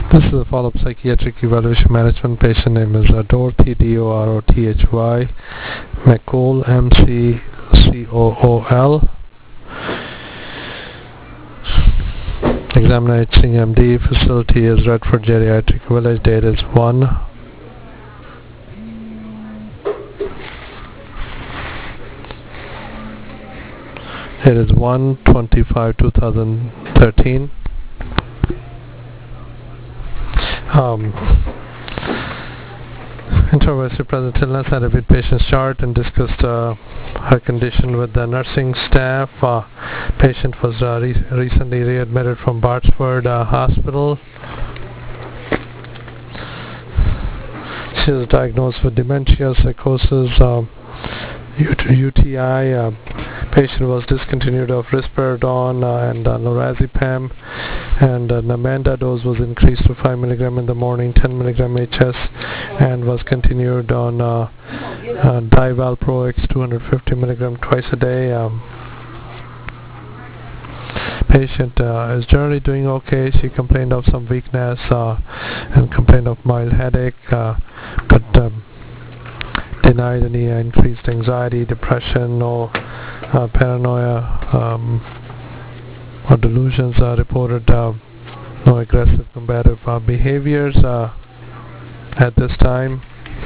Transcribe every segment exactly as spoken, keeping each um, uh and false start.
This is a follow-up psychiatric evaluation management. Patient name is uh, Dorothy, D O R O T H Y, McCool, M C C O O L. Examiner H C M D. Facility is Redford Geriatric Village. Date is one. It is one twenty-five two thousand thirteen. Um, Introversion present illness. I reviewed patient's chart and discussed uh, her condition with the nursing staff. Uh, patient was uh, re recently readmitted from Bartsford uh, Hospital. She was diagnosed with dementia, psychosis, uh, U T I. Uh, patient was discontinued of risperidone uh, and uh, lorazepam, and uh, Namenda dose was increased to five milligram in the morning, ten milligram H S, and was continued on uh, uh, Divalproex two hundred fifty milligram twice a day. Um, patient uh, is generally doing okay. She complained of some weakness uh, and complained of mild headache, uh, but um, denied any uh, increased anxiety, depression, or uh, paranoia um, or delusions. Uh, reported uh, no aggressive combative uh, behaviors uh, at this time.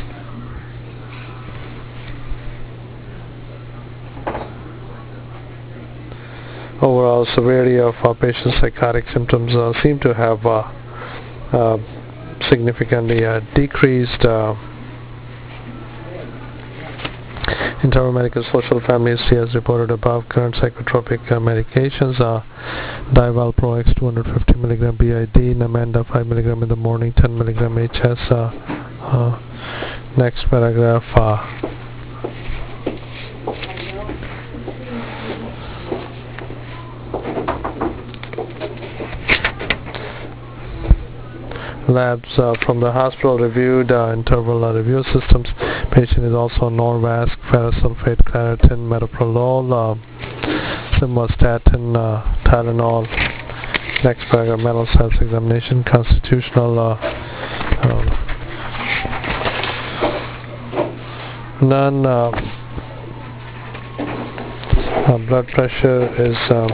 Overall severity of uh, patient's psychotic symptoms uh, seem to have uh, uh, significantly uh, decreased. Uh, Internal medical social family history as reported above. Current psychotropic uh, medications are Divalproex two hundred fifty milligram B I D, Namenda five milligram in the morning, ten milligram H S. Uh, uh, next paragraph. Uh, labs uh, from the hospital reviewed uh, interval uh, review systems. Patient is also Norvasc, ferrosulfate, Claritin, metoprolol, uh, simvastatin, uh, Tylenol. Next paragraph, mental status examination, constitutional. Uh, um, none. Uh, uh, blood pressure is um,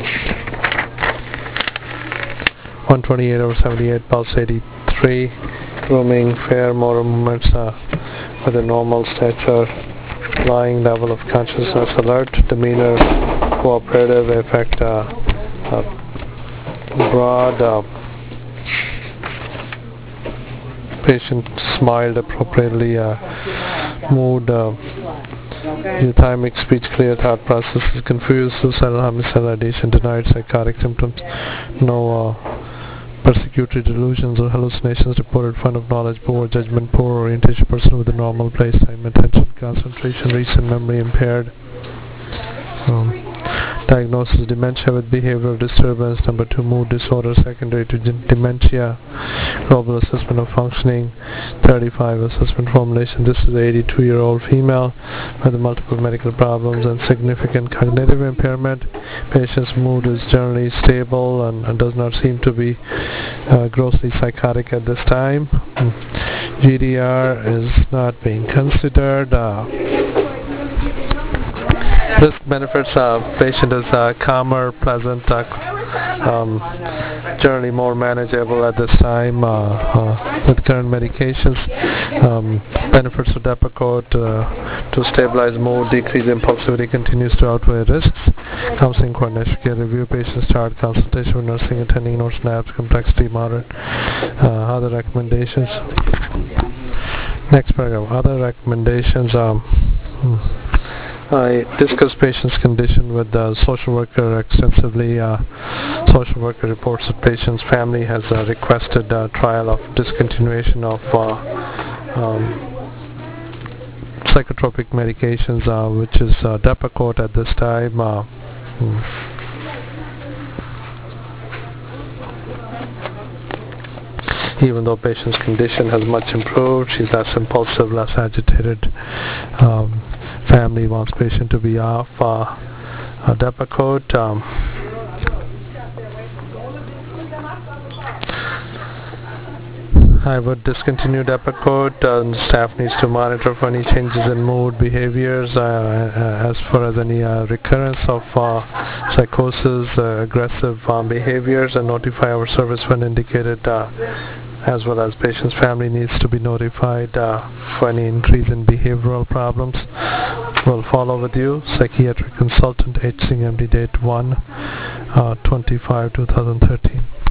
one twenty-eight over seventy-eight, pulse eighty-three, grooming, fair, motor movements uh, with a normal stature, lying, level of consciousness alert, demeanor cooperative, affect uh, uh, broad, uh, patient smiled appropriately, uh, mood, uh, euthymic speech, clear thought process, is confused, suicidal, homicidal ideation, denied psychotic symptoms, no uh, persecutory delusions or hallucinations reported, fund of knowledge, poor judgment, poor orientation, person with a normal place, time, attention, concentration, recent memory impaired. Um, diagnosis dementia with behavioral disturbance. Number two, mood disorder secondary to dementia. Global assessment of functioning. thirty-five, assessment formulation. This is an eighty-two year old female with multiple medical problems and significant cognitive impairment. Patient's mood is generally stable and, and does not seem to be uh, grossly psychotic at this time. G D R is not being considered. Uh, this benefits uh, patient is uh, calmer, pleasant, uh, um, generally more manageable at this time uh, uh, with current medications. Um, benefits of Depakote uh, to stabilize mood, decrease impulsivity, continues to outweigh risks. Counseling coordination care review, patient start, consultation with nursing, attending notes, naps, complexity moderate. Uh, other recommendations. Next paragraph. Other recommendations. Um, hmm. I discussed patient's condition with the social worker extensively. Uh, social worker reports that patient's family has uh, requested uh, trial of discontinuation of uh, um, psychotropic medications, uh, which is uh, Depakote at this time. Uh, hmm. Even though patient's condition has much improved, she's less impulsive, less agitated. Um, family wants patient to be off uh, uh, Depakote. Um, I would discontinue Depakote. Uh, staff needs to monitor for any changes in mood behaviors uh, uh, as far as any uh, recurrence of uh, psychosis, uh, aggressive um, behaviors, and notify our service when indicated, uh, as well as patient's family needs to be notified uh, for any increase in behavioral problems. We'll follow with you. Psychiatric consultant, H C M D, date one, uh, twenty-five, two thousand thirteen.